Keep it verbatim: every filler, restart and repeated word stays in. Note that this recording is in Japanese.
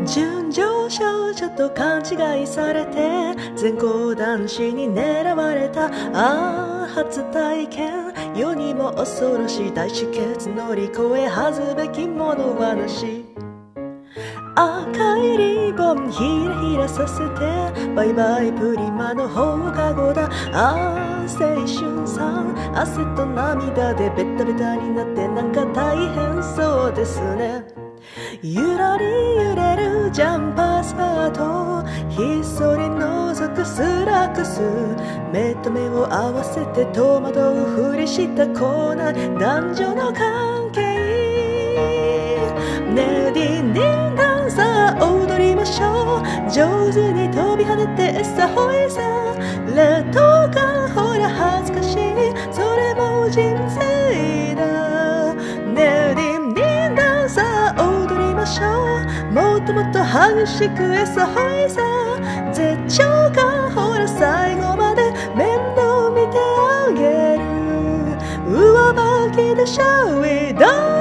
純情少女と勘違いされて全校男子に狙われた。ああ初体験、世にも恐ろしい大出血乗り越え恥ずべきもの話。赤いリボンひらひらさせてバイバイプリマの放課後だ。ああ青春さん、汗と涙でベタベタになってなんか大変そうですね。ゆらり揺れるジャンパースカート、ひっそり覗くスラックス、目と目を合わせて戸惑うふりしたこない男女の関係。ねえディンディンダンサー踊りましょう、上手に飛び跳ねてさほいさ、劣等感ほら恥ずかしい、それも人生だ。ねえディンディンダンサー踊りましょう、もっともっと激しくえさほいさ、絶頂感ほら最後まで面倒見てあげる、上履きでシャウィード